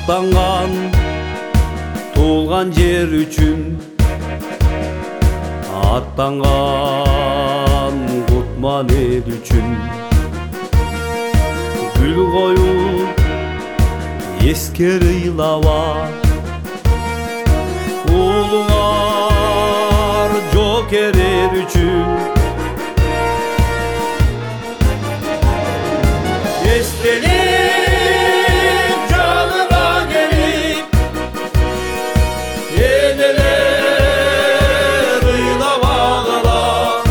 аттанган туулган жер үчүн, аттанган кутман эл үчүн. Гүл коюп эскер ыйлаба, улуңар жокер эл үчүн. Эстелип жаныма келип, энелер ыйлабагыла,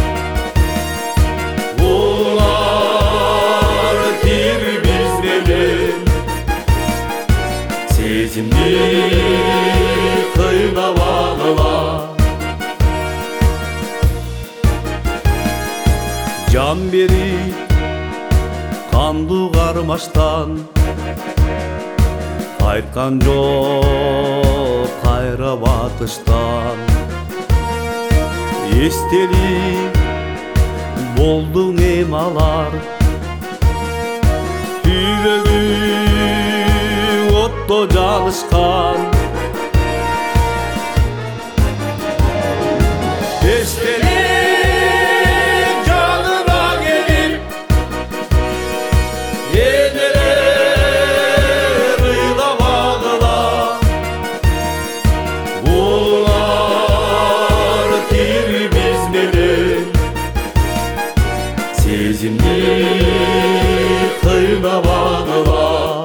улар тири биз менен сезимди кыйнабагыла. Жан берип кандуу кармаштан кайткан жок кайра батыштан. Эстелик болдуң эм алар, түбөгү отто жанышкан. Эстелик жаныма келип, энелер ыйлабагыла, улар тири биз менен сезимди кыйнабагыла.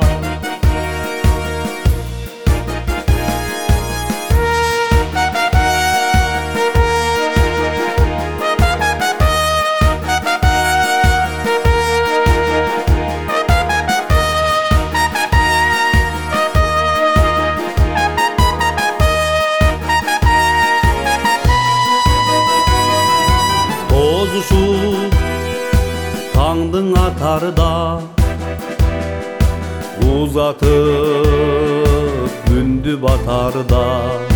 Озушуп таңдың атарда, узатып күндү батарда.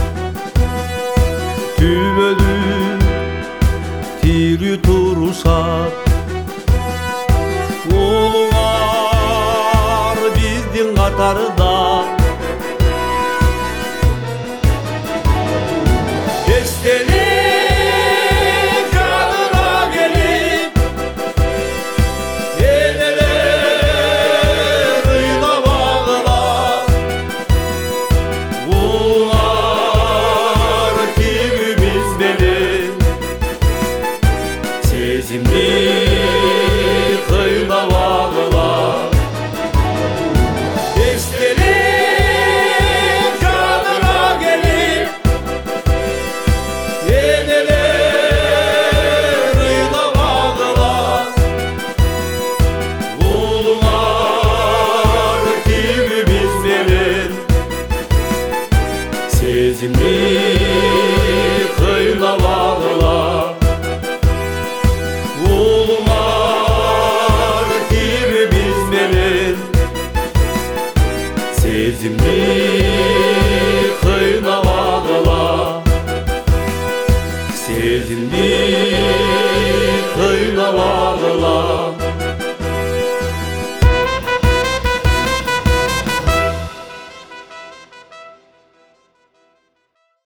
Түбөлү тири турушат, улуңар биздин катарда.